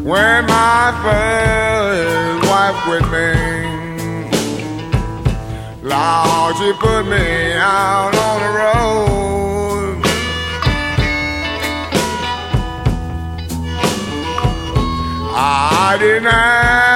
when my first wife quit me. Lord, she put me out on the road. I didn't have